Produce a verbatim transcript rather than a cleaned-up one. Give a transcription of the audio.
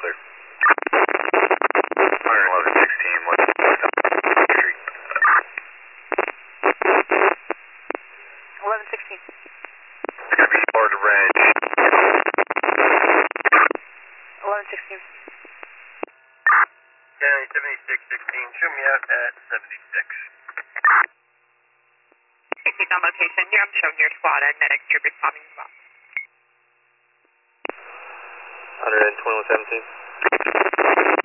Mother. one eleven sixteen, West Street. eleven sixteen. It's going to be hard to range. eleven sixteen. County seventy-six sixteen, show me out at seventy-six. Safety on location. Here I'm showing your squad and medic troop responding as well. one twenty-one seventeen.